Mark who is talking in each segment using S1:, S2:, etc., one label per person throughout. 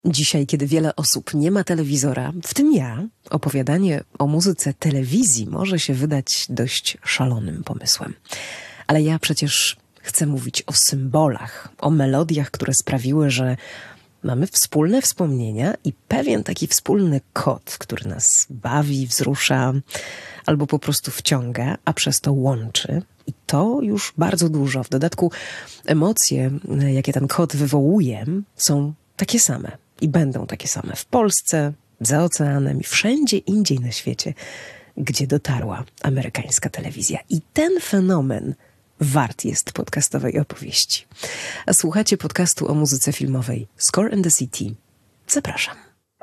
S1: Dzisiaj, kiedy wiele osób nie ma telewizora, w tym ja, opowiadanie o muzyce telewizji może się wydać dość szalonym pomysłem. Ale ja przecież chcę mówić o symbolach, o melodiach, które sprawiły, że mamy wspólne wspomnienia i pewien taki wspólny kod, który nas bawi, wzrusza albo po prostu wciąga, a przez to łączy. I to już bardzo dużo. W dodatku emocje, jakie ten kod wywołuje, są takie same i będą takie same w Polsce, za oceanem i wszędzie indziej na świecie, gdzie dotarła amerykańska telewizja. I ten fenomen wart jest podcastowej opowieści. A słuchacie podcastu o muzyce filmowej Score and the City. Zapraszam.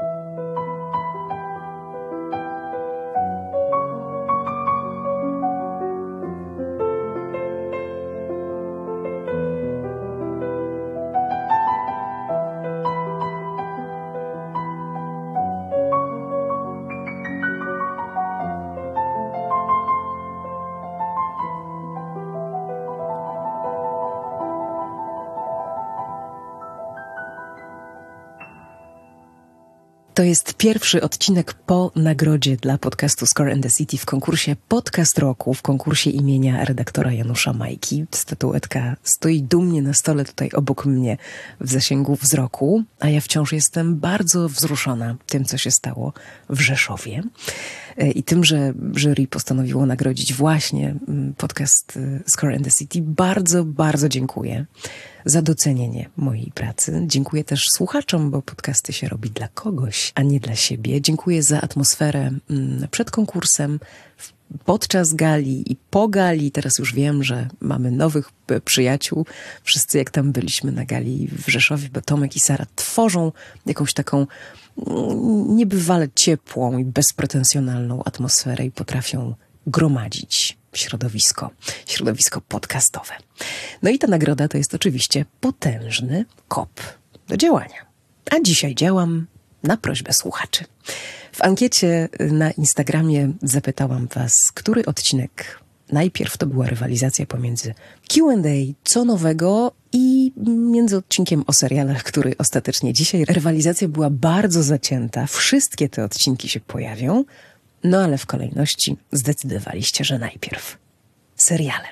S1: To jest pierwszy odcinek po nagrodzie dla podcastu Score and the City w konkursie Podcast Roku, w konkursie imienia redaktora Janusza Majki. Statuetka stoi dumnie na stole tutaj obok mnie w zasięgu wzroku, a ja wciąż jestem bardzo wzruszona tym, co się stało w Rzeszowie i tym, że jury postanowiło nagrodzić właśnie podcast Score and the City. Bardzo, bardzo dziękuję za docenienie mojej pracy. Dziękuję też słuchaczom, bo podcasty się robi dla kogoś, a nie dla siebie. Dziękuję za atmosferę przed konkursem, podczas gali i po gali. Teraz już wiem, że mamy nowych przyjaciół. Wszyscy jak tam byliśmy na gali w Rzeszowie, bo Tomek i Sara tworzą jakąś taką niebywale ciepłą i bezpretensjonalną atmosferę i potrafią gromadzić środowisko podcastowe. No i ta nagroda to jest oczywiście potężny kop do działania. A dzisiaj działam na prośbę słuchaczy. W ankiecie na Instagramie zapytałam was, który odcinek najpierw to była rywalizacja pomiędzy Q&A, co nowego i między odcinkiem o serialach, który ostatecznie dzisiaj. Rywalizacja była bardzo zacięta. Wszystkie te odcinki się pojawią. No ale w kolejności zdecydowaliście, że najpierw seriale.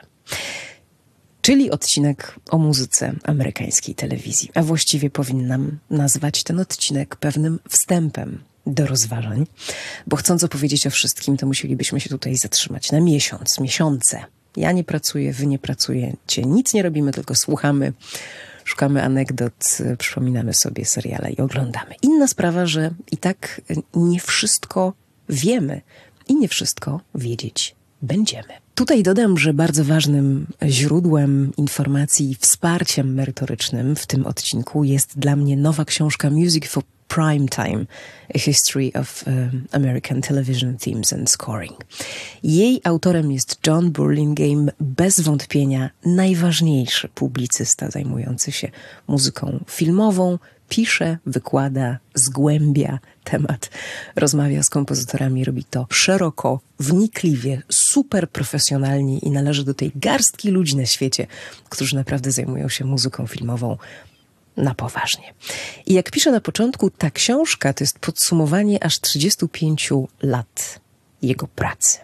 S1: Czyli odcinek o muzyce amerykańskiej telewizji. A właściwie powinnam nazwać ten odcinek pewnym wstępem do rozważań, bo chcąc opowiedzieć o wszystkim, to musielibyśmy się tutaj zatrzymać na miesiące. Ja nie pracuję, wy nie pracujecie, nic nie robimy, tylko słuchamy, szukamy anegdot, przypominamy sobie seriale i oglądamy. Inna sprawa, że i tak nie wszystko wiemy i nie wszystko wiedzieć będziemy. Tutaj dodam, że bardzo ważnym źródłem informacji i wsparciem merytorycznym w tym odcinku jest dla mnie nowa książka Music for Prime Time, A History of American Television Themes and Scoring. Jej autorem jest John Burlingame, bez wątpienia najważniejszy publicysta zajmujący się muzyką filmową. Pisze, wykłada, zgłębia temat, rozmawia z kompozytorami, robi to szeroko, wnikliwie, super profesjonalnie i należy do tej garstki ludzi na świecie, którzy naprawdę zajmują się muzyką filmową na poważnie. I jak pisze na początku, ta książka to jest podsumowanie aż 35 lat jego pracy.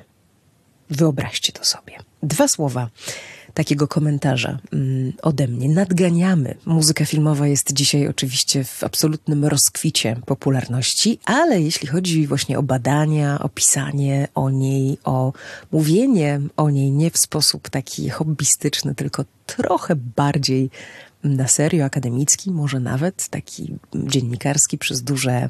S1: Wyobraźcie to sobie. 2 słowa takiego komentarza ode mnie. Nadganiamy. Muzyka filmowa jest dzisiaj oczywiście w absolutnym rozkwicie popularności, ale jeśli chodzi właśnie o badania, o pisanie o niej, o mówienie o niej nie w sposób taki hobbystyczny, tylko trochę bardziej na serio, akademicki, może nawet taki dziennikarski przez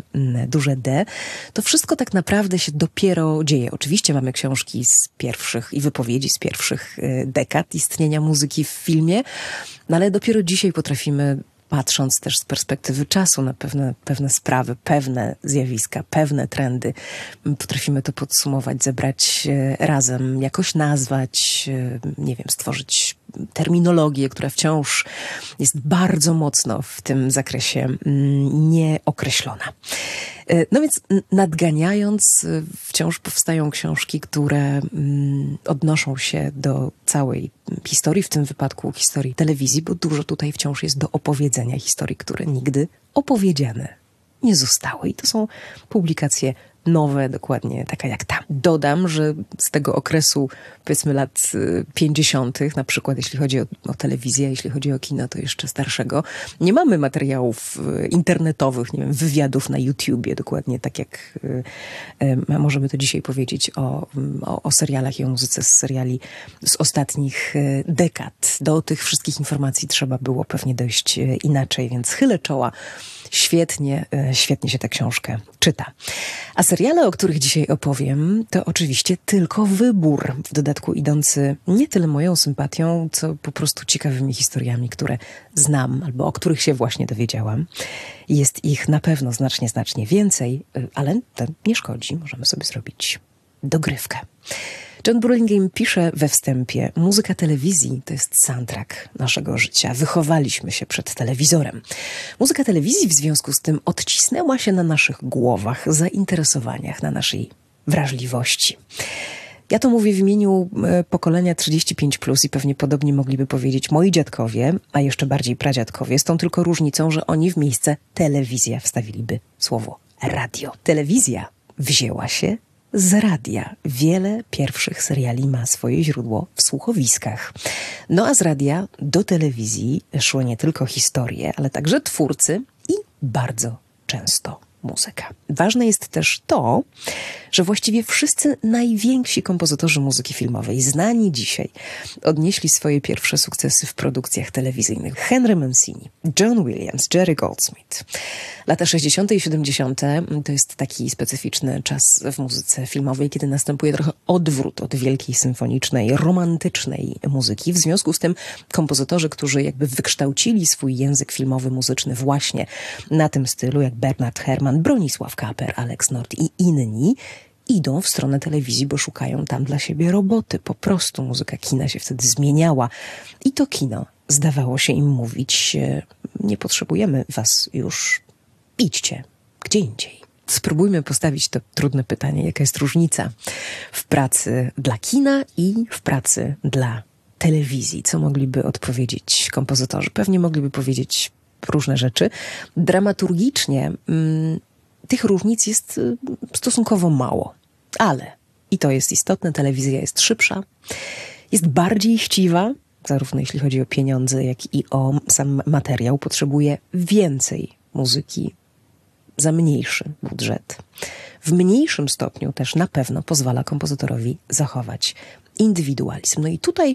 S1: duże D, to wszystko tak naprawdę się dopiero dzieje. Oczywiście mamy książki z pierwszych i wypowiedzi z pierwszych dekad istnienia muzyki w filmie, no ale dopiero dzisiaj potrafimy, patrząc też z perspektywy czasu na pewne sprawy, pewne zjawiska, pewne trendy, potrafimy to podsumować, zebrać razem, jakoś nazwać, nie wiem, stworzyć terminologię, która wciąż jest bardzo mocno w tym zakresie nieokreślona. No więc nadganiając, wciąż powstają książki, które odnoszą się do całej historii, w tym wypadku historii telewizji, bo dużo tutaj wciąż jest do opowiedzenia historii, które nigdy opowiedziane nie zostały. I to są publikacje nowe, dokładnie taka jak ta. Dodam, że z tego okresu, powiedzmy lat 50., na przykład jeśli chodzi o telewizję, jeśli chodzi o kino, to jeszcze starszego, nie mamy materiałów internetowych, nie wiem, wywiadów na YouTubie, dokładnie tak jak możemy to dzisiaj powiedzieć o serialach i o muzyce z seriali z ostatnich dekad. Do tych wszystkich informacji trzeba było pewnie dojść inaczej, więc chylę czoła. Świetnie się tę książkę czyta. A seriale, o których dzisiaj opowiem, to oczywiście tylko wybór, w dodatku idący nie tyle moją sympatią, co po prostu ciekawymi historiami, które znam albo o których się właśnie dowiedziałam. Jest ich na pewno znacznie więcej, ale to nie szkodzi, możemy sobie zrobić dogrywkę. John Burlingame pisze we wstępie: muzyka telewizji to jest soundtrack naszego życia. Wychowaliśmy się przed telewizorem. Muzyka telewizji w związku z tym odcisnęła się na naszych głowach, zainteresowaniach, na naszej wrażliwości. Ja to mówię w imieniu pokolenia 35+, i pewnie podobnie mogliby powiedzieć moi dziadkowie, a jeszcze bardziej pradziadkowie, z tą tylko różnicą, że oni w miejsce telewizja wstawiliby słowo radio. Telewizja wzięła się z radia. Wiele pierwszych seriali ma swoje źródło w słuchowiskach. No a z radia do telewizji szły nie tylko historie, ale także twórcy i bardzo często muzyka. Ważne jest też to, że właściwie wszyscy najwięksi kompozytorzy muzyki filmowej, znani dzisiaj, odnieśli swoje pierwsze sukcesy w produkcjach telewizyjnych. Henry Mancini, John Williams, Jerry Goldsmith. Lata 60. i 70. to jest taki specyficzny czas w muzyce filmowej, kiedy następuje trochę odwrót od wielkiej symfonicznej, romantycznej muzyki. W związku z tym kompozytorzy, którzy jakby wykształcili swój język filmowy, muzyczny właśnie na tym stylu, jak Bernard Herrmann, Bronisław Kaper, Alex Nord i inni, idą w stronę telewizji, bo szukają tam dla siebie roboty. Po prostu muzyka kina się wtedy zmieniała i to kino zdawało się im mówić: nie potrzebujemy was już, idźcie gdzie indziej. Spróbujmy postawić to trudne pytanie: jaka jest różnica w pracy dla kina i w pracy dla telewizji? Co mogliby odpowiedzieć kompozytorzy? Pewnie mogliby powiedzieć różne rzeczy. Dramaturgicznie tych różnic jest stosunkowo mało. Ale, i to jest istotne, telewizja jest szybsza, jest bardziej chciwa, zarówno jeśli chodzi o pieniądze, jak i o sam materiał. Potrzebuje więcej muzyki za mniejszy budżet. W mniejszym stopniu też na pewno pozwala kompozytorowi zachować indywidualizm. No i tutaj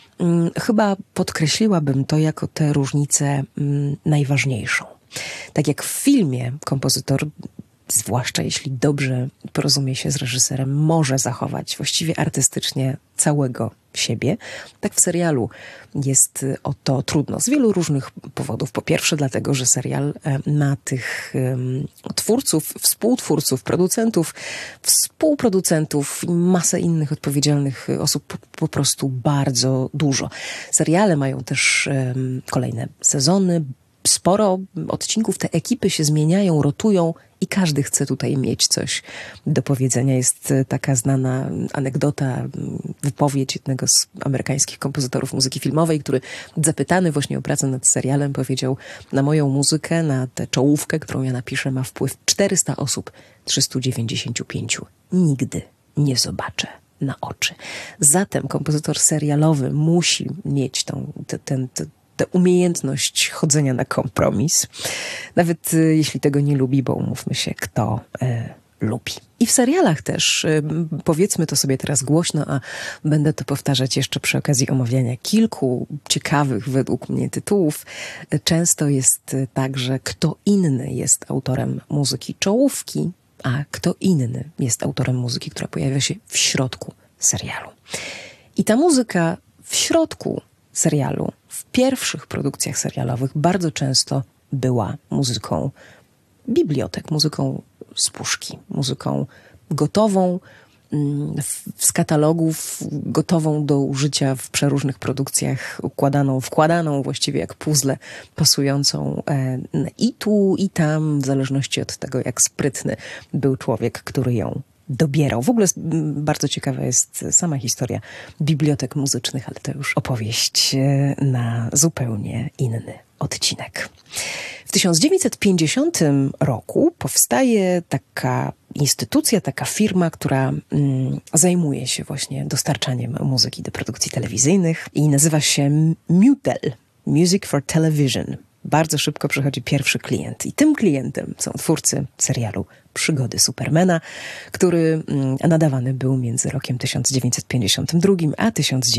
S1: chyba podkreśliłabym to jako tę różnicę najważniejszą. Tak jak w filmie kompozytor, zwłaszcza jeśli dobrze porozumie się z reżyserem, może zachować właściwie artystycznie całego siebie, tak w serialu jest o to trudno z wielu różnych powodów. Po pierwsze dlatego, że serial ma tych twórców, współtwórców, producentów, współproducentów i masę innych odpowiedzialnych osób po prostu bardzo dużo. Seriale mają też kolejne sezony, sporo odcinków, te ekipy się zmieniają, rotują i każdy chce tutaj mieć coś do powiedzenia. Jest taka znana anegdota, wypowiedź jednego z amerykańskich kompozytorów muzyki filmowej, który zapytany właśnie o pracę nad serialem powiedział: na moją muzykę, na tę czołówkę, którą ja napiszę, ma wpływ 400 osób, 395 nigdy nie zobaczę na oczy. Zatem kompozytor serialowy musi mieć tę umiejętność chodzenia na kompromis, nawet jeśli tego nie lubi, bo umówmy się, kto lubi. I w serialach też, powiedzmy to sobie teraz głośno, a będę to powtarzać jeszcze przy okazji omawiania kilku ciekawych według mnie tytułów, często jest tak, że kto inny jest autorem muzyki czołówki, a kto inny jest autorem muzyki, która pojawia się w środku serialu. I ta muzyka w środku serialu, w pierwszych produkcjach serialowych bardzo często była muzyką bibliotek, muzyką z puszki, muzyką gotową z katalogów, gotową do użycia w przeróżnych produkcjach, wkładaną właściwie jak puzzle, pasującą i tu, i tam, w zależności od tego, jak sprytny był człowiek, który ją dobierał. W ogóle bardzo ciekawa jest sama historia bibliotek muzycznych, ale to już opowieść na zupełnie inny odcinek. W 1950 roku powstaje taka instytucja, taka firma, która zajmuje się właśnie dostarczaniem muzyki do produkcji telewizyjnych i nazywa się MUTEL, Music for Television. Bardzo szybko przychodzi pierwszy klient i tym klientem są twórcy serialu Przygody Supermana, który nadawany był między rokiem 1952 a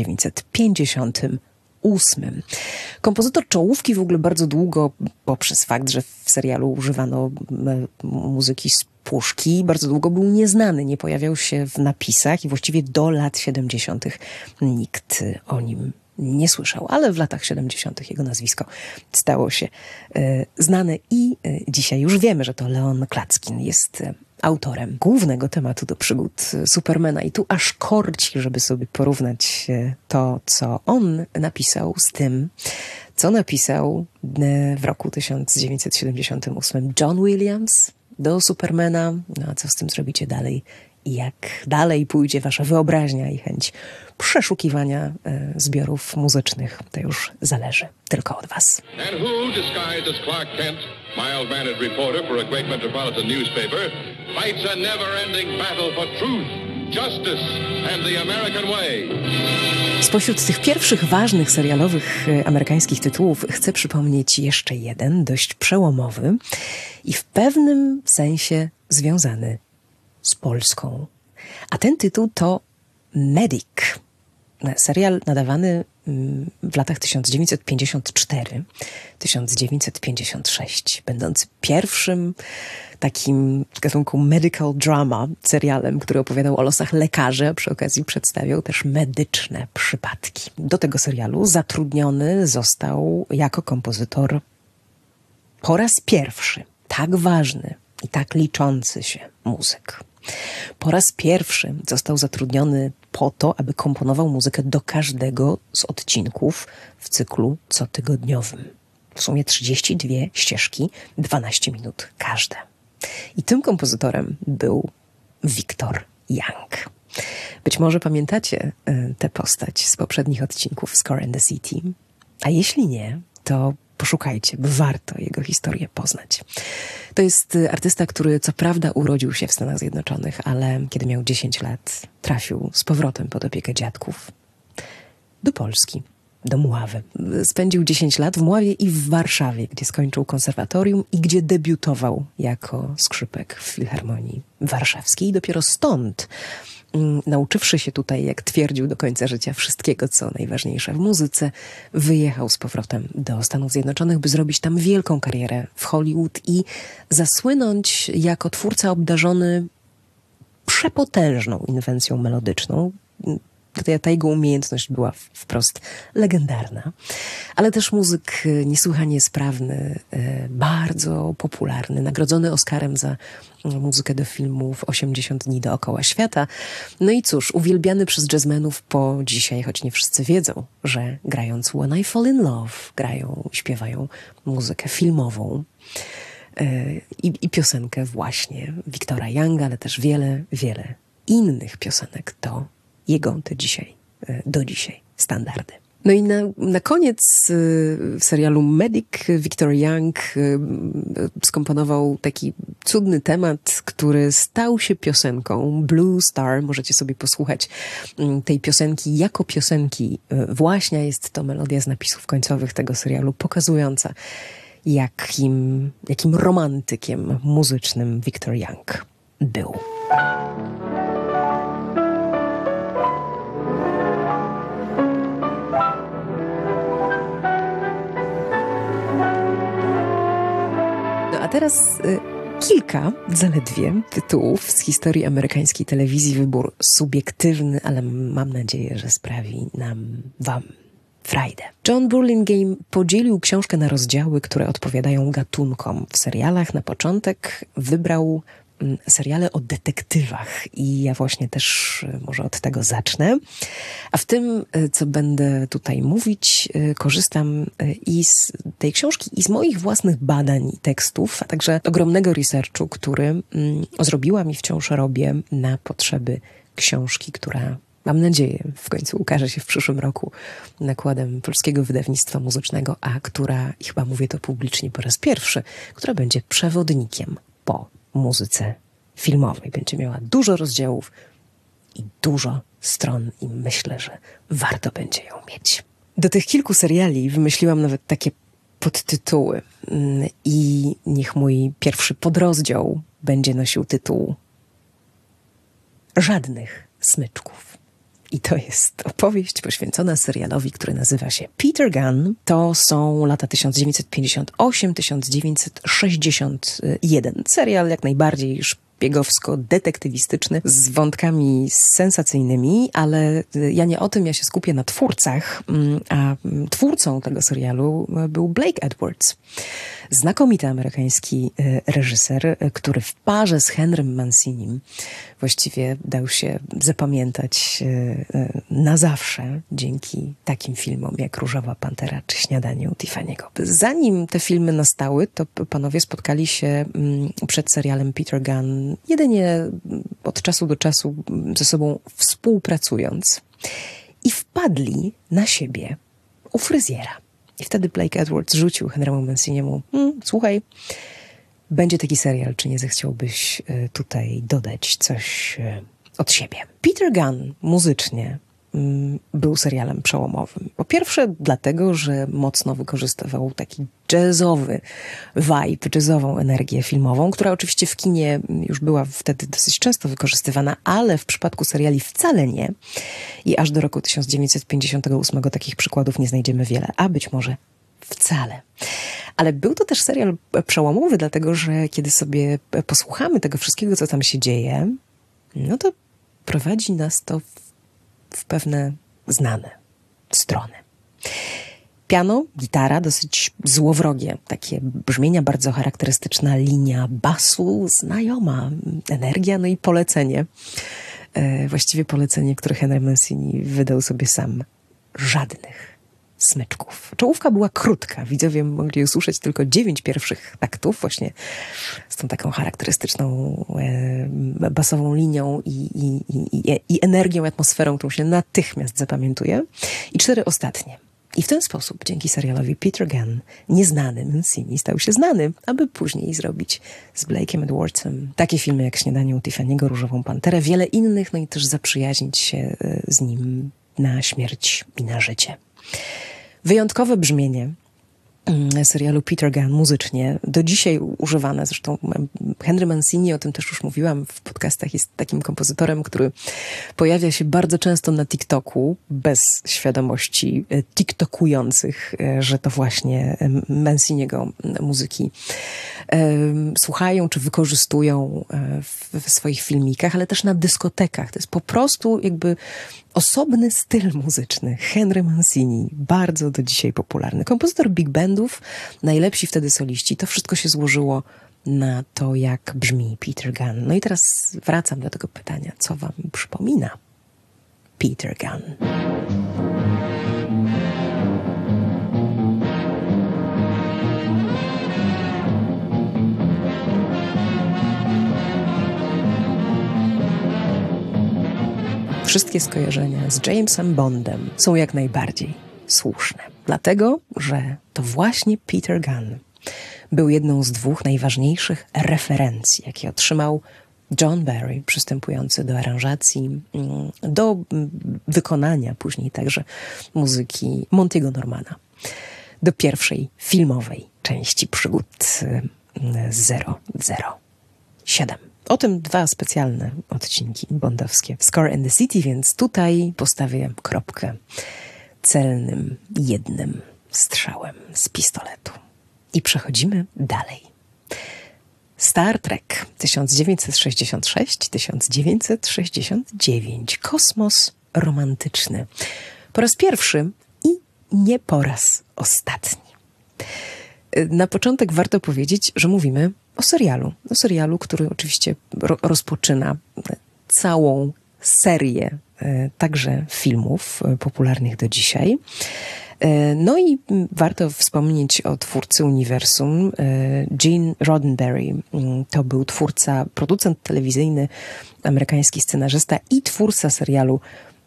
S1: 1958. Kompozytor czołówki w ogóle bardzo długo, poprzez fakt, że w serialu używano muzyki z puszki, bardzo długo był nieznany, nie pojawiał się w napisach i właściwie do lat 70. nikt o nim nie słyszał, ale w latach 70. jego nazwisko stało się znane i dzisiaj już wiemy, że to Leon Klatskin jest autorem głównego tematu do Przygód Supermana. I tu aż korci, żeby sobie porównać to, co on napisał z tym, co napisał w roku 1978 John Williams do Supermana. No a co z tym zrobicie dalej? I jak dalej pójdzie wasza wyobraźnia i chęć przeszukiwania zbiorów muzycznych, to już zależy tylko od was.
S2: And who, disguised as Clark Kent, mild-mannered reporter for a great metropolitan newspaper, fights a never-ending battle for truth, justice and the American way.
S1: Spośród tych pierwszych ważnych serialowych amerykańskich tytułów chcę przypomnieć jeszcze jeden, dość przełomowy i w pewnym sensie związany z Polską. A ten tytuł to Medic. Serial nadawany w latach 1954-1956, będący pierwszym takim gatunku medical drama serialem, który opowiadał o losach lekarzy, a przy okazji przedstawiał też medyczne przypadki. Do tego serialu zatrudniony został jako kompozytor po raz pierwszy tak ważny i tak liczący się muzyk. Po raz pierwszy został zatrudniony po to, aby komponował muzykę do każdego z odcinków w cyklu cotygodniowym. W sumie 32 ścieżki, 12 minut każde. I tym kompozytorem był Victor Young. Być może pamiętacie tę postać z poprzednich odcinków Score and the City, a jeśli nie, to poszukajcie, bo warto jego historię poznać. To jest artysta, który co prawda urodził się w Stanach Zjednoczonych, ale kiedy miał 10 lat, trafił z powrotem pod opiekę dziadków do Polski, do Mławy. Spędził 10 lat w Mławie i w Warszawie, gdzie skończył konserwatorium i gdzie debiutował jako skrzypek w Filharmonii Warszawskiej. I dopiero stąd, nauczywszy się tutaj, jak twierdził, do końca życia wszystkiego, co najważniejsze w muzyce, wyjechał z powrotem do Stanów Zjednoczonych, by zrobić tam wielką karierę w Hollywood i zasłynąć jako twórca obdarzony przepotężną inwencją melodyczną. Ta jego umiejętność była wprost legendarna, ale też muzyk niesłychanie sprawny, bardzo popularny, nagrodzony Oscarem za muzykę do filmów 80 dni dookoła świata. No i cóż, uwielbiany przez jazzmenów po dzisiaj, choć nie wszyscy wiedzą, że grając When I Fall in Love, grają, śpiewają muzykę filmową i piosenkę właśnie Victora Younga, ale też wiele, wiele innych piosenek do dzisiaj standardy. No i na koniec serialu Medic Victor Young skomponował taki cudny temat, który stał się piosenką Blue Star. Możecie sobie posłuchać tej piosenki jako piosenki właśnie. Jest to melodia z napisów końcowych tego serialu, pokazująca jakim romantykiem muzycznym Victor Young był. A teraz kilka zaledwie tytułów z historii amerykańskiej telewizji. Wybór subiektywny, ale mam nadzieję, że sprawi wam frajdę. John Burlingame podzielił książkę na rozdziały, które odpowiadają gatunkom w serialach. Na początek wybrał seriale o detektywach i ja właśnie też może od tego zacznę. A w tym, co będę tutaj mówić, korzystam i z tej książki, i z moich własnych badań i tekstów, a także ogromnego researchu, który zrobiłam i wciąż robię na potrzeby książki, która mam nadzieję, w końcu ukaże się w przyszłym roku nakładem Polskiego Wydawnictwa Muzycznego, a która, i chyba mówię to publicznie po raz pierwszy, która będzie przewodnikiem po muzyce filmowej. Będzie miała dużo rozdziałów i dużo stron i myślę, że warto będzie ją mieć. Do tych kilku seriali wymyśliłam nawet takie podtytuły i niech mój pierwszy podrozdział będzie nosił tytuł Żadnych smyczków. I to jest opowieść poświęcona serialowi, który nazywa się Peter Gunn. To są lata 1958-1961. Serial jak najbardziej szpiegowsko-detektywistyczny z wątkami sensacyjnymi, ale ja nie o tym, ja się skupię na twórcach, a twórcą tego serialu był Blake Edwards. Znakomity amerykański reżyser, który w parze z Henrym Mancinim właściwie dał się zapamiętać na zawsze dzięki takim filmom jak Różowa Pantera czy Śniadanie u Tiffany'ego. Zanim te filmy nastały, to panowie spotkali się przed serialem Peter Gunn jedynie od czasu do czasu ze sobą współpracując i wpadli na siebie u fryzjera. I wtedy Blake Edwards rzucił Henry'emu Manciniemu: słuchaj, będzie taki serial, czy nie zechciałbyś tutaj dodać coś od siebie? Peter Gunn muzycznie był serialem przełomowym. Po pierwsze dlatego, że mocno wykorzystywał taki jazzowy vibe, jazzową energię filmową, która oczywiście w kinie już była wtedy dosyć często wykorzystywana, ale w przypadku seriali wcale nie. I aż do roku 1958 takich przykładów nie znajdziemy wiele, a być może wcale. Ale był to też serial przełomowy, dlatego że kiedy sobie posłuchamy tego wszystkiego, co tam się dzieje, no to prowadzi nas to w pewne znane strony. Piano, gitara, dosyć złowrogie, takie brzmienia bardzo charakterystyczna, linia basu, znajoma, energia, no i polecenie. Właściwie polecenie, które Henry Mancini wydał sobie sam. Żadnych smyczków. Czołówka była krótka. Widzowie mogli usłyszeć tylko 9 pierwszych taktów, właśnie z tą taką charakterystyczną basową linią i energią, atmosferą, którą się natychmiast zapamiętuje. I 4 ostatnie. I w ten sposób, dzięki serialowi Peter Gunn, nieznany Mancini stał się znany, aby później zrobić z Blake'em Edwardsem takie filmy jak Śniadanie u Tiffany'ego, Różową Panterę, wiele innych, no i też zaprzyjaźnić się z nim na śmierć i na życie. Wyjątkowe brzmienie serialu Peter Gunn muzycznie, do dzisiaj używane. Zresztą Henry Mancini, o tym też już mówiłam w podcastach, jest takim kompozytorem, który pojawia się bardzo często na TikToku, bez świadomości tiktokujących, że to właśnie Manciniego muzyki słuchają czy wykorzystują w swoich filmikach, ale też na dyskotekach. To jest po prostu jakby osobny styl muzyczny. Henry Mancini, bardzo do dzisiaj popularny. Kompozytor big bandów, najlepsi wtedy soliści. To wszystko się złożyło na to, jak brzmi Peter Gunn. No i teraz wracam do tego pytania, co wam przypomina Peter Gunn? Wszystkie skojarzenia z Jamesem Bondem są jak najbardziej słuszne. Dlatego, że to właśnie Peter Gunn był jedną z 2 najważniejszych referencji, jakie otrzymał John Barry, przystępujący do aranżacji, do wykonania później także muzyki Monty'ego Normana, do pierwszej filmowej części przygód 007. O tym 2 specjalne odcinki bondowskie w Score and the City, więc tutaj postawię kropkę celnym, jednym strzałem z pistoletu. I przechodzimy dalej. Star Trek 1966-1969. Kosmos romantyczny. Po raz pierwszy i nie po raz ostatni. Na początek warto powiedzieć, że mówimy o serialu, który oczywiście rozpoczyna całą serię także filmów popularnych do dzisiaj. No i warto wspomnieć o twórcy uniwersum. Gene Roddenberry to był twórca, producent telewizyjny, amerykański scenarzysta i twórca serialu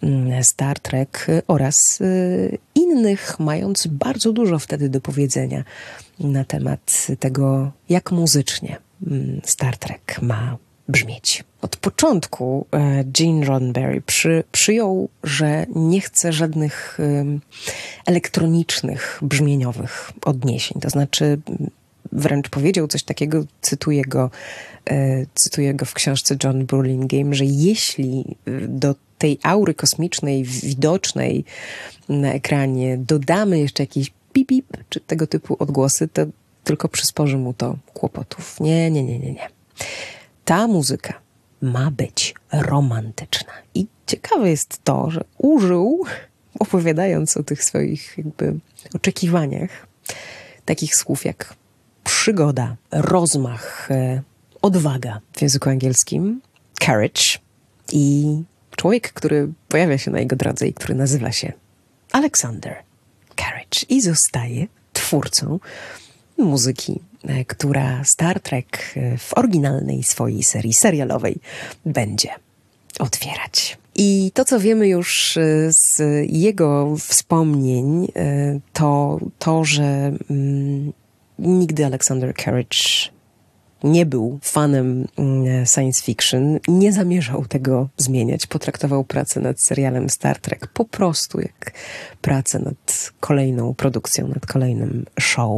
S1: Star Trek oraz innych, mając bardzo dużo wtedy do powiedzenia na temat tego, jak muzycznie Star Trek ma brzmieć. Od początku Gene Roddenberry przyjął, że nie chce żadnych elektronicznych, brzmieniowych odniesień. To znaczy wręcz powiedział coś takiego, cytuję go w książce John Burlingame, że jeśli do tej aury kosmicznej widocznej na ekranie dodamy jeszcze jakieś pip, czy tego typu odgłosy, to tylko przysporzy mu to kłopotów. Nie. Ta muzyka ma być romantyczna. I ciekawe jest to, że użył, opowiadając o tych swoich jakby oczekiwaniach, takich słów jak przygoda, rozmach, odwaga w języku angielskim, courage, i człowiek, który pojawia się na jego drodze i który nazywa się Alexander Courage i zostaje twórcą muzyki, która Star Trek w oryginalnej swojej serii serialowej będzie otwierać. I to, co wiemy już z jego wspomnień, to że nigdy Alexander Courage nie był fanem science fiction, nie zamierzał tego zmieniać. Potraktował pracę nad serialem Star Trek po prostu jak pracę nad kolejną produkcją, nad kolejnym show.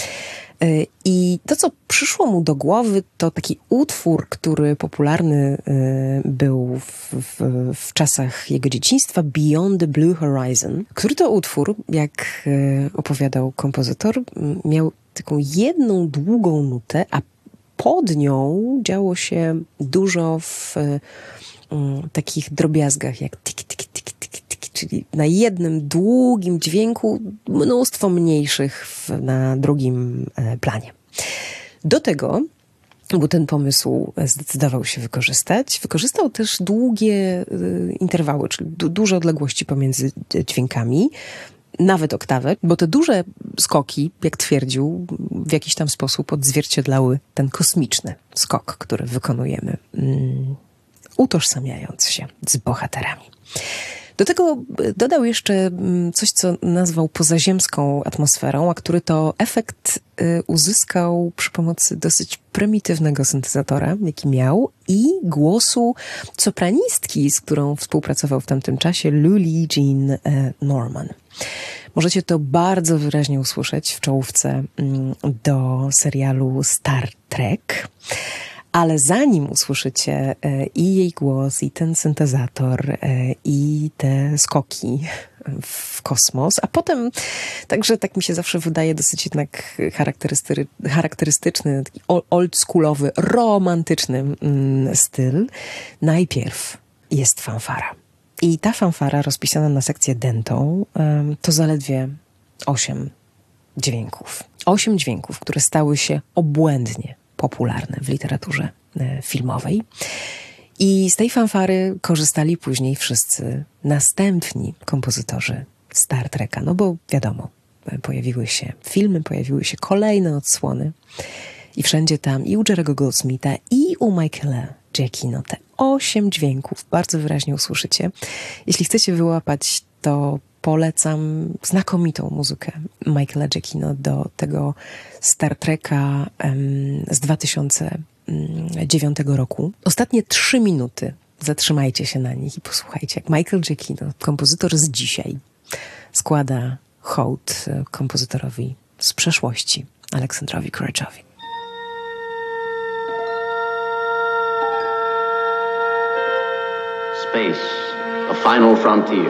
S1: I to, co przyszło mu do głowy, to taki utwór, który popularny był w czasach jego dzieciństwa, Beyond the Blue Horizon, który to utwór, jak opowiadał kompozytor, miał taką jedną długą nutę, a pod nią działo się dużo w takich drobiazgach, jak tik, tik, tik, tik, tik, czyli na jednym długim dźwięku mnóstwo mniejszych na drugim planie. Do tego, bo ten pomysł zdecydował się wykorzystał też długie interwały, czyli duże odległości pomiędzy dźwiękami, nawet oktawę, bo te duże skoki, jak twierdził, w jakiś tam sposób odzwierciedlały ten kosmiczny skok, który wykonujemy, utożsamiając się z bohaterami. Do tego dodał jeszcze coś, co nazwał pozaziemską atmosferą, a który to efekt uzyskał przy pomocy dosyć prymitywnego syntezatora, jaki miał, i głosu sopranistki, z którą współpracował w tamtym czasie, Lulie Jean Norman. Możecie to bardzo wyraźnie usłyszeć w czołówce do serialu Star Trek. Ale zanim usłyszycie i jej głos, i ten syntezator, i te skoki w kosmos, a potem także, tak mi się zawsze wydaje, dosyć jednak charakterystyczny, taki oldschoolowy, romantyczny styl, najpierw jest fanfara. I ta fanfara rozpisana na sekcję dentą to zaledwie 8 dźwięków. 8 dźwięków, które stały się obłędnie popularne w literaturze filmowej. I z tej fanfary korzystali później wszyscy następni kompozytorzy Star Treka. No bo wiadomo, pojawiły się filmy, pojawiły się kolejne odsłony i wszędzie tam i u Jerry'ego Goldsmitha, i u Michaela Giacchino te 8 dźwięków bardzo wyraźnie usłyszycie. Jeśli chcecie wyłapać, to polecam znakomitą muzykę Michaela Giacchino do tego Star Treka z 2009 roku. Ostatnie 3 minuty zatrzymajcie się na nich i posłuchajcie, jak Michael Giacchino, kompozytor z dzisiaj, składa hołd kompozytorowi z przeszłości, Alexandrowi Courage'owi.
S3: Space, a final frontier.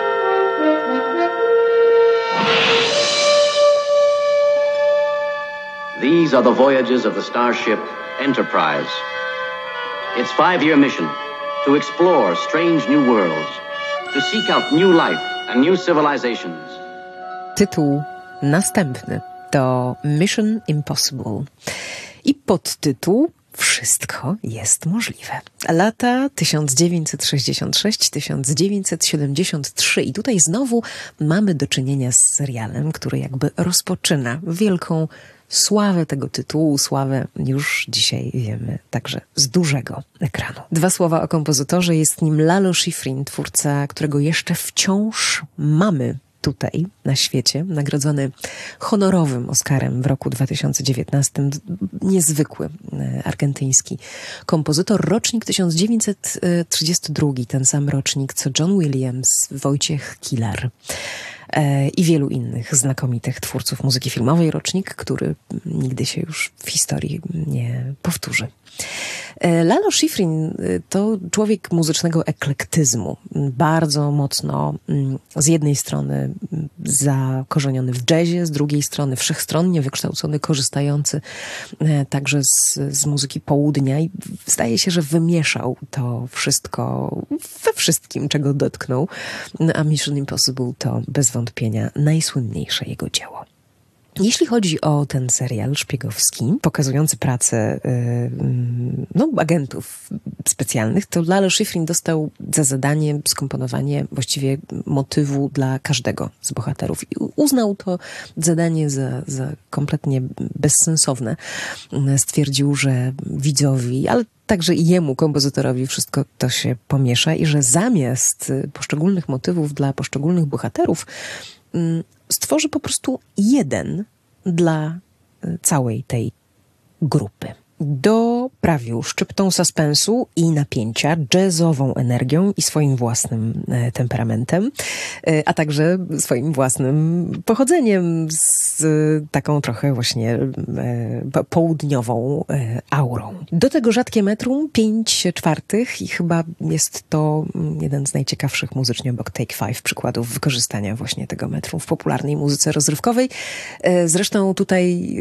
S3: These are the voyages of the starship Enterprise. Its 5-year mission, to explore strange new worlds, to seek out new life and new civilizations.
S1: Tytuł następny to Mission Impossible. I podtytuł Wszystko jest możliwe. Lata 1966-1973 i tutaj znowu mamy do czynienia z serialem, który jakby rozpoczyna wielką sławę tego tytułu, sławę już dzisiaj wiemy także z dużego ekranu. 2 słowa o kompozytorze. Jest nim Lalo Schifrin, twórca, którego jeszcze wciąż mamy tutaj na świecie, nagrodzony honorowym Oscarem w roku 2019. Niezwykły argentyński kompozytor. Rocznik 1932, ten sam rocznik co John Williams, Wojciech Kilar i wielu innych znakomitych twórców muzyki filmowej. Rocznik, który nigdy się już w historii nie powtórzy. Lalo Schifrin to człowiek muzycznego eklektyzmu. Bardzo mocno z jednej strony zakorzeniony w jazzie, z drugiej strony wszechstronnie wykształcony, korzystający także z muzyki południa i zdaje się, że wymieszał to wszystko we wszystkim, czego dotknął. A Mission Impossible to bez wątpienia najsłynniejsze jego dzieło. Jeśli chodzi o ten serial szpiegowski, pokazujący pracę agentów specjalnych, to Lalo Schifrin dostał za zadanie skomponowanie właściwie motywu dla każdego z bohaterów. I uznał to zadanie za kompletnie bezsensowne. Stwierdził, że widzowi, ale także i jemu, kompozytorowi, wszystko to się pomiesza i że zamiast poszczególnych motywów dla poszczególnych bohaterów stworzy po prostu jeden dla całej tej grupy. Doprawił szczyptą suspensu i napięcia, jazzową energią i swoim własnym temperamentem, a także swoim własnym pochodzeniem z taką trochę właśnie południową aurą. Do tego rzadkie metrum, 5/4 i chyba jest to jeden z najciekawszych muzycznie obok Take 5 przykładów wykorzystania właśnie tego metrum w popularnej muzyce rozrywkowej. Zresztą tutaj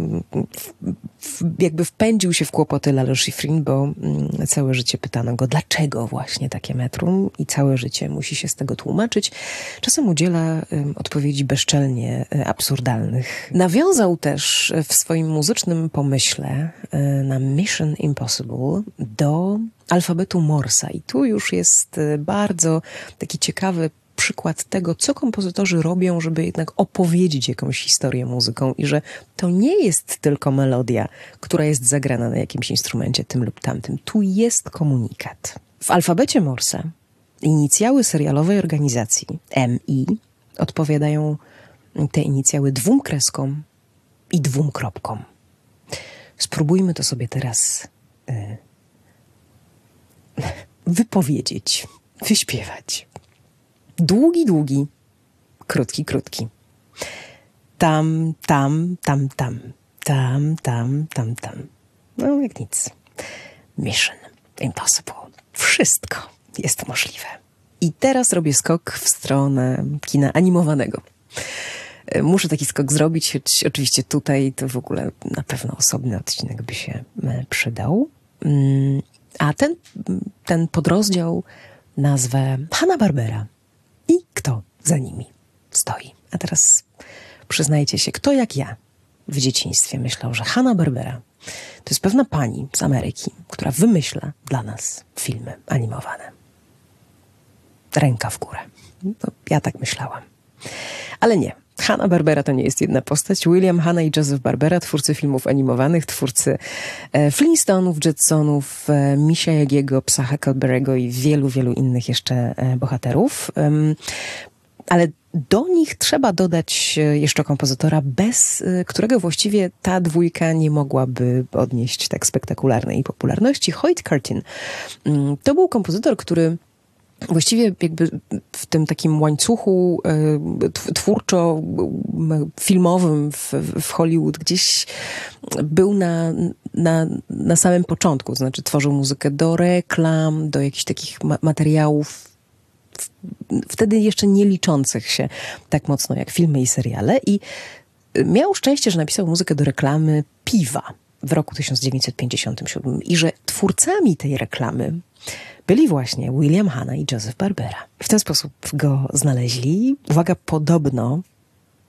S1: jakby wpędził się w kłopoty Lalo Schifrin, bo całe życie pytano go, dlaczego właśnie takie metrum i całe życie musi się z tego tłumaczyć. Czasem udziela odpowiedzi bezczelnie absurdalnych. Nawiązał też w swoim muzycznym pomyśle na Mission Impossible do alfabetu Morsa i tu już jest bardzo taki ciekawy przykład tego, co kompozytorzy robią, żeby jednak opowiedzieć jakąś historię muzyką i że to nie jest tylko melodia, która jest zagrana na jakimś instrumencie tym lub tamtym. Tu jest komunikat. W alfabecie Morsa inicjały serialowej organizacji MI odpowiadają te inicjały 2 kreskom i 2 kropkom. Spróbujmy to sobie teraz wypowiedzieć, wyśpiewać. Długi, długi, krótki, krótki. Tam, tam, tam, tam. Tam, tam, tam, tam. No jak nic. Mission Impossible. Wszystko jest możliwe. I teraz robię skok w stronę kina animowanego. Muszę taki skok zrobić, choć oczywiście tutaj to w ogóle na pewno osobny odcinek by się przydał. A ten podrozdział nazwę Hanna-Barbera. I kto za nimi stoi. A teraz przyznajcie się, kto jak ja w dzieciństwie myślał, że Hanna-Barbera to jest pewna pani z Ameryki, która wymyśla dla nas filmy animowane. Ręka w górę. No, ja tak myślałam. Ale nie. Hanna-Barbera to nie jest jedna postać. William Hanna i Joseph Barbera, twórcy filmów animowanych, twórcy Flintstone'ów, Jetsonów, Misia Jagiego, Psa Huckleberry'ego i wielu, wielu innych jeszcze bohaterów. Ale do nich trzeba dodać jeszcze kompozytora, bez którego właściwie ta dwójka nie mogłaby odnieść tak spektakularnej popularności. Hoyt Curtin to był kompozytor, który właściwie jakby w tym takim łańcuchu twórczo-filmowym w Hollywood gdzieś był na samym początku. To znaczy tworzył muzykę do reklam, do jakichś takich materiałów wtedy jeszcze nie liczących się tak mocno jak filmy i seriale. I miał szczęście, że napisał muzykę do reklamy piwa w roku 1957 i że twórcami tej reklamy byli właśnie William Hanna i Joseph Barbera. W ten sposób go znaleźli. Uwaga, podobno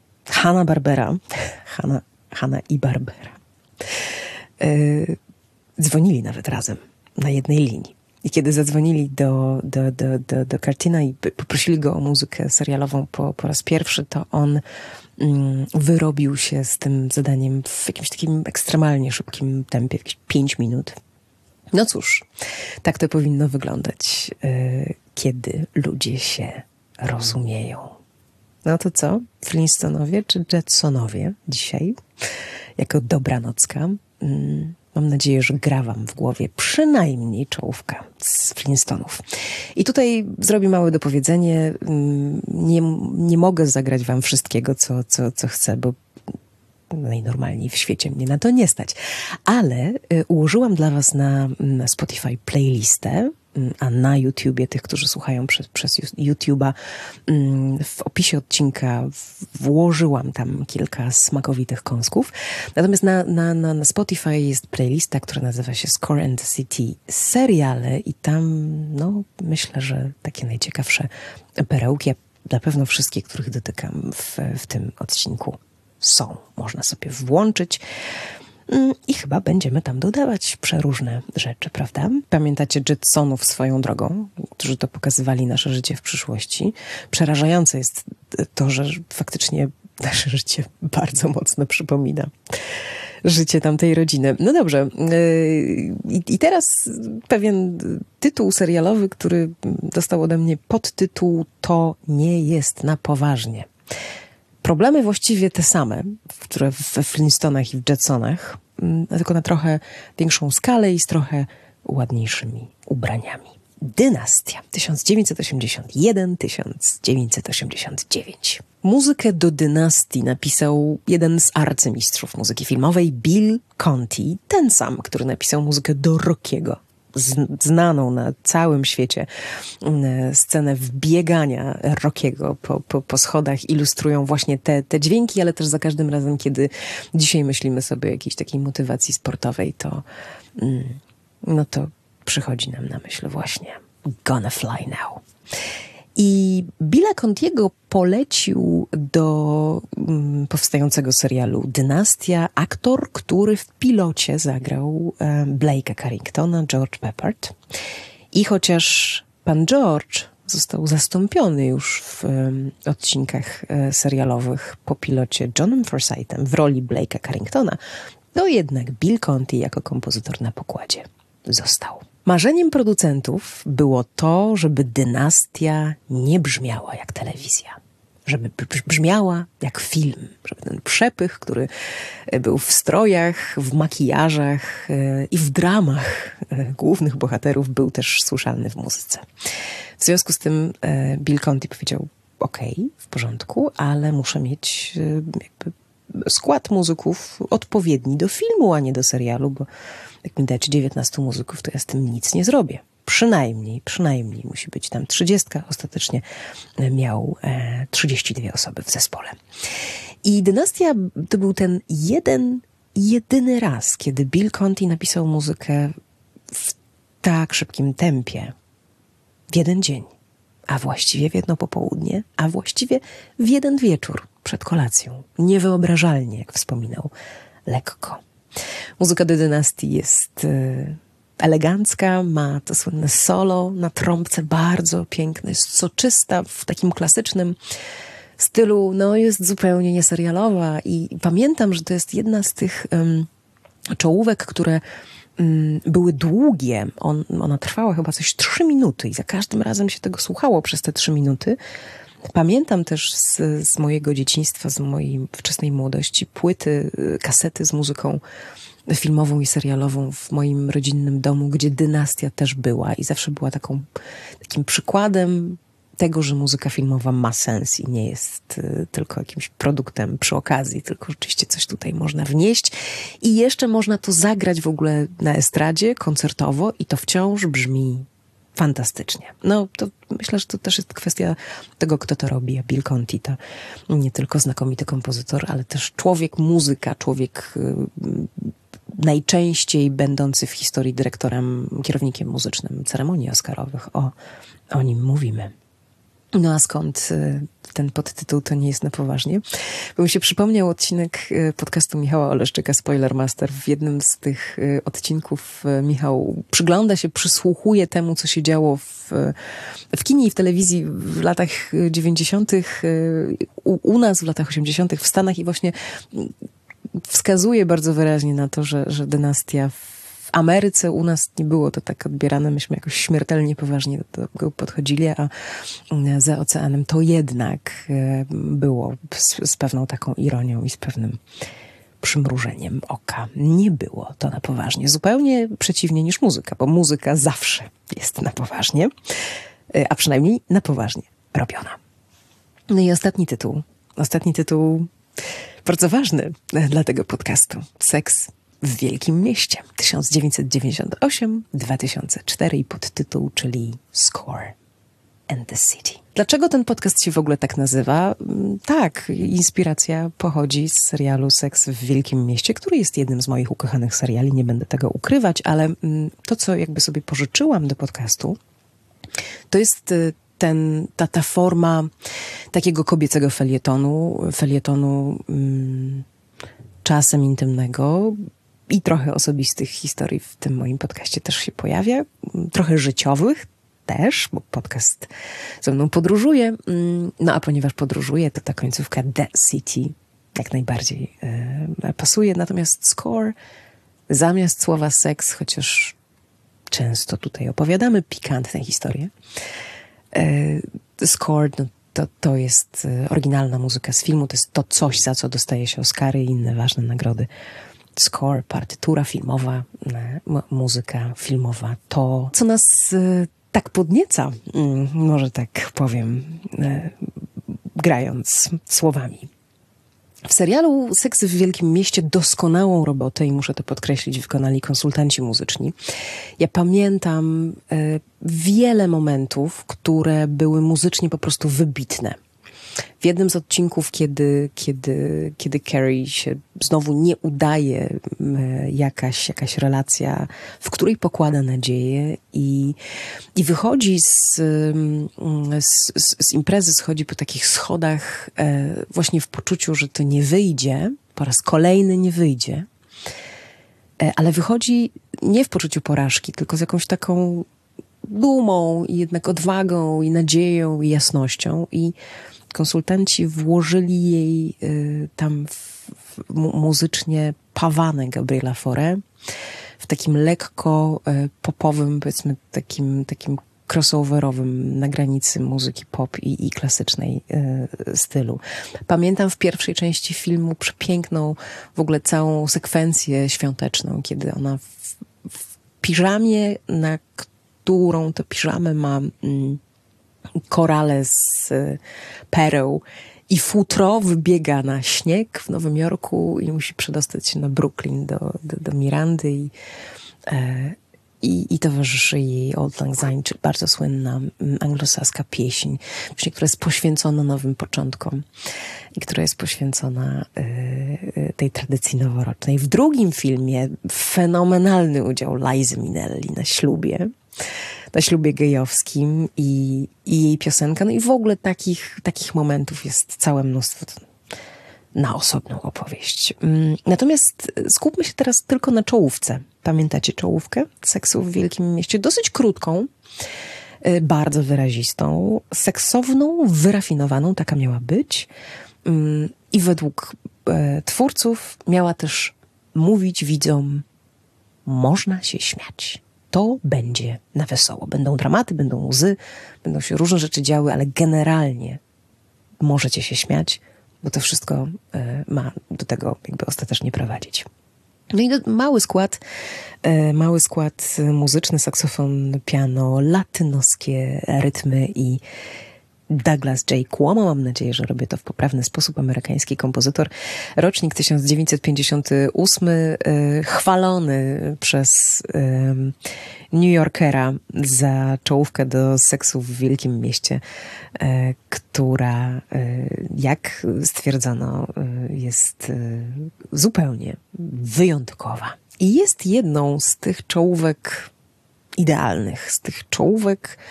S1: Hanna i Barbera dzwonili nawet razem na jednej linii. I kiedy zadzwonili do Curtina i poprosili go o muzykę serialową po raz pierwszy, to on wyrobił się z tym zadaniem w jakimś takim ekstremalnie szybkim tempie, jakieś 5 minut. No cóż, tak to powinno wyglądać, kiedy ludzie się rozumieją. No to co? Flintstonowie czy Jetsonowie dzisiaj? Jako dobranocka. Mam nadzieję, że gra wam w głowie przynajmniej czołówka z Flintstonów. I tutaj zrobię małe dopowiedzenie. Nie mogę zagrać wam wszystkiego, co chcę, bo najnormalniej w świecie mnie na to nie stać. Ale ułożyłam dla was na Spotify playlistę, a na YouTubie, tych, którzy słuchają przez YouTube'a, w opisie odcinka włożyłam tam kilka smakowitych kąsków. Natomiast na Spotify jest playlista, która nazywa się Score and the City seriale i tam, no, myślę, że takie najciekawsze perełki, na pewno wszystkie, których dotykam w tym odcinku, są. Można sobie włączyć i chyba będziemy tam dodawać przeróżne rzeczy, prawda? Pamiętacie Jetsonów swoją drogą, którzy to pokazywali nasze życie w przyszłości. Przerażające jest to, że faktycznie nasze życie bardzo mocno przypomina życie tamtej rodziny. No dobrze. I teraz pewien tytuł serialowy, który dostał ode mnie podtytuł To nie jest na poważnie. Problemy właściwie te same, które we Flintstonach i w Jetsonach, tylko na trochę większą skalę i z trochę ładniejszymi ubraniami. Dynastia 1981-1989. Muzykę do Dynastii napisał jeden z arcymistrzów muzyki filmowej, Bill Conti, ten sam, który napisał muzykę do Rockiego. Znaną na całym świecie scenę wbiegania Rockiego po schodach ilustrują właśnie te dźwięki, ale też za każdym razem, kiedy dzisiaj myślimy sobie o jakiejś takiej motywacji sportowej, to przychodzi nam na myśl właśnie Gonna Fly Now. I Billa Contiego polecił do powstającego serialu Dynastia aktor, który w pilocie zagrał Blake'a Carringtona, George Peppard. I chociaż pan George został zastąpiony już w odcinkach serialowych po pilocie Johnem Forsythem w roli Blake'a Carringtona, to jednak Bill Conti jako kompozytor na pokładzie został. Marzeniem producentów było to, żeby Dynastia nie brzmiała jak telewizja. Żeby brzmiała jak film. Żeby ten przepych, który był w strojach, w makijażach i w dramach głównych bohaterów, był też słyszalny w muzyce. W związku z tym Bill Conti powiedział, okej, w porządku, ale muszę mieć jakby skład muzyków odpowiedni do filmu, a nie do serialu, bo jak mi dacie 19 muzyków, to ja z tym nic nie zrobię. Przynajmniej musi być tam 30. Ostatecznie miał 32 osoby w zespole. I Dynastia to był ten jedyny raz, kiedy Bill Conti napisał muzykę w tak szybkim tempie. W jeden dzień, a właściwie w jedno popołudnie, a właściwie w jeden wieczór przed kolacją. Niewyobrażalnie, jak wspominał, lekko. Muzyka do Dynastii jest elegancka, ma to słynne solo na trąbce, bardzo piękne, jest soczysta, w takim klasycznym stylu, no jest zupełnie nieserialowa i pamiętam, że to jest jedna z tych czołówek, które były długie. Ona trwała chyba coś 3 minuty i za każdym razem się tego słuchało przez te 3 minuty. Pamiętam też z mojego dzieciństwa, z mojej wczesnej młodości płyty, kasety z muzyką filmową i serialową w moim rodzinnym domu, gdzie Dynastia też była i zawsze była takim przykładem tego, że muzyka filmowa ma sens i nie jest tylko jakimś produktem przy okazji, tylko rzeczywiście coś tutaj można wnieść i jeszcze można to zagrać w ogóle na estradzie koncertowo i to wciąż brzmi fantastycznie. No, to myślę, że to też jest kwestia tego, kto to robi. A Bill Conti to nie tylko znakomity kompozytor, ale też człowiek muzyka, człowiek najczęściej będący w historii dyrektorem, kierownikiem muzycznym ceremonii oscarowych. O nim mówimy. No a skąd ten podtytuł To nie jest na poważnie? Bo mi się przypomniał odcinek podcastu Michała Oleszczyka, Spoilermaster. W jednym z tych odcinków Michał przygląda się, przysłuchuje temu, co się działo w kinie i w telewizji w latach 90., u nas w latach 80., w Stanach, i właśnie wskazuje bardzo wyraźnie na to, że dynastia w Ameryce, u nas nie było to tak odbierane. Myśmy jakoś śmiertelnie poważnie do tego podchodzili, a za oceanem to jednak było z pewną taką ironią i z pewnym przymrużeniem oka. Nie było to na poważnie. Zupełnie przeciwnie niż muzyka, bo muzyka zawsze jest na poważnie, a przynajmniej na poważnie robiona. No i ostatni tytuł bardzo ważny dla tego podcastu. Seks w Wielkim Mieście. 1998-2004 i podtytuł, czyli Score and the City. Dlaczego ten podcast się w ogóle tak nazywa? Tak, inspiracja pochodzi z serialu Seks w Wielkim Mieście, który jest jednym z moich ukochanych seriali, nie będę tego ukrywać, ale to, co jakby sobie pożyczyłam do podcastu, to jest ta forma takiego kobiecego felietonu czasem intymnego i trochę osobistych historii w tym moim podcaście też się pojawia, trochę życiowych też, bo podcast ze mną podróżuje, no a ponieważ podróżuje, to ta końcówka The City jak najbardziej pasuje, natomiast Score zamiast słowa seks, chociaż często tutaj opowiadamy pikantne historie, Score, no to jest oryginalna muzyka z filmu, to jest to coś, za co dostaje się Oscary i inne ważne nagrody. Score, partytura filmowa, muzyka filmowa, to co nas tak podnieca, może tak powiem, grając słowami. W serialu Seks w Wielkim Mieście doskonałą robotę, i muszę to podkreślić, wykonali konsultanci muzyczni. Ja pamiętam wiele momentów, które były muzycznie po prostu wybitne. W jednym z odcinków, kiedy Carrie się znowu nie udaje jakaś relacja, w której pokłada nadzieję i wychodzi z imprezy, schodzi po takich schodach właśnie w poczuciu, że to nie wyjdzie, po raz kolejny nie wyjdzie, ale wychodzi nie w poczuciu porażki, tylko z jakąś taką dumą i jednak odwagą i nadzieją i jasnością, i konsultanci włożyli jej tam muzycznie pawane Gabriela Fauré w takim lekko popowym, powiedzmy takim crossoverowym na granicy muzyki pop i klasycznej stylu. Pamiętam w pierwszej części filmu przepiękną w ogóle całą sekwencję świąteczną, kiedy ona w piżamie, na którą to piżamę ma korale z pereł i futro, wybiega na śnieg w Nowym Jorku i musi przedostać się na Brooklyn do Mirandy i towarzyszy jej Auld Lang Syne, czyli bardzo słynna anglosaska pieśń, która jest poświęcona nowym początkom i która jest poświęcona tej tradycji noworocznej. W drugim filmie fenomenalny udział Lizy Minnelli na ślubie gejowskim i jej piosenka. No i w ogóle takich momentów jest całe mnóstwo, na osobną opowieść. Natomiast skupmy się teraz tylko na czołówce. Pamiętacie czołówkę Seksu w Wielkim Mieście? Dosyć krótką, bardzo wyrazistą, seksowną, wyrafinowaną, taka miała być. I według twórców miała też mówić widzom, można się śmiać. To będzie na wesoło. Będą dramaty, będą łzy, będą się różne rzeczy działy, ale generalnie możecie się śmiać, bo to wszystko ma do tego jakby ostatecznie prowadzić. No i mały skład muzyczny, saksofon, piano, latynoskie rytmy i Douglas J. Cuomo, mam nadzieję, że robię to w poprawny sposób, amerykański kompozytor, rocznik 1958, chwalony przez New Yorkera za czołówkę do Seksu w Wielkim Mieście, która, jak stwierdzono, jest zupełnie wyjątkowa. I jest jedną z tych czołówek idealnych, z tych czołówek,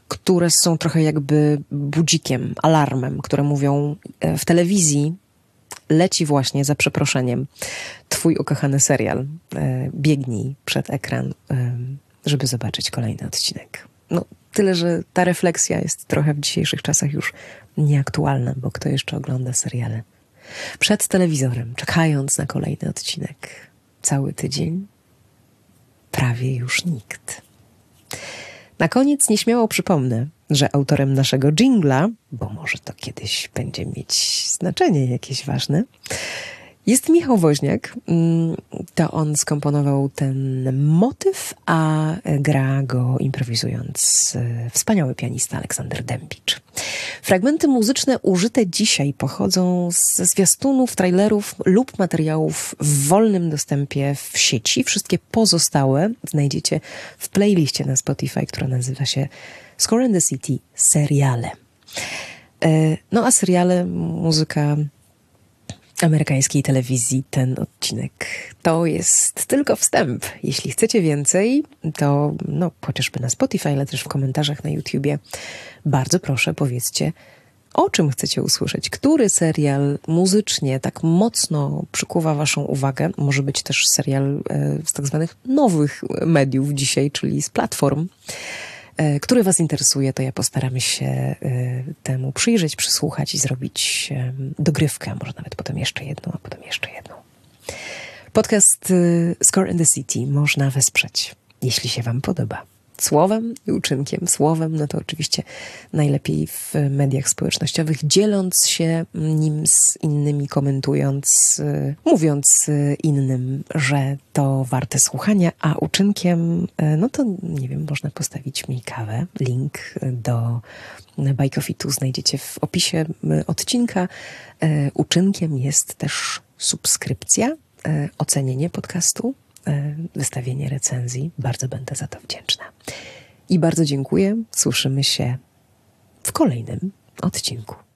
S1: które są trochę jakby budzikiem, alarmem, które mówią w telewizji leci właśnie, za przeproszeniem, twój ukochany serial. Biegnij przed ekran, żeby zobaczyć kolejny odcinek. No, tyle, że ta refleksja jest trochę w dzisiejszych czasach już nieaktualna, bo kto jeszcze ogląda seriale przed telewizorem, czekając na kolejny odcinek cały tydzień? Prawie już nikt. Na koniec nieśmiało przypomnę, że autorem naszego dżingla, bo może to kiedyś będzie mieć znaczenie jakieś ważne, jest Michał Woźniak. To on skomponował ten motyw, a gra go improwizując wspaniały pianista Aleksander Dębicz. Fragmenty muzyczne użyte dzisiaj pochodzą ze zwiastunów, trailerów lub materiałów w wolnym dostępie w sieci. Wszystkie pozostałe znajdziecie w playliście na Spotify, która nazywa się Score and the City Seriale. No a seriale, muzyka amerykańskiej telewizji, ten odcinek to jest tylko wstęp. Jeśli chcecie więcej, to chociażby na Spotify, ale też w komentarzach na YouTubie bardzo proszę, powiedzcie, o czym chcecie usłyszeć. Który serial muzycznie tak mocno przykuwa waszą uwagę? Może być też serial z tak zwanych nowych mediów dzisiaj, czyli z platform. Który was interesuje, to ja postaram się temu przyjrzeć, przysłuchać i zrobić dogrywkę, a może nawet potem jeszcze jedną, a potem jeszcze jedną. Podcast Score and the City można wesprzeć, jeśli się wam podoba. Słowem i uczynkiem. Słowem, no to oczywiście najlepiej w mediach społecznościowych, dzieląc się nim z innymi, komentując, mówiąc innym, że to warte słuchania, a uczynkiem, no to nie wiem, można postawić mi kawę. Link do Buy Coffee Tu znajdziecie w opisie odcinka. Uczynkiem jest też subskrypcja, ocenienie podcastu, wystawienie recenzji. Bardzo będę za to wdzięczna. I bardzo dziękuję. Słyszymy się w kolejnym odcinku.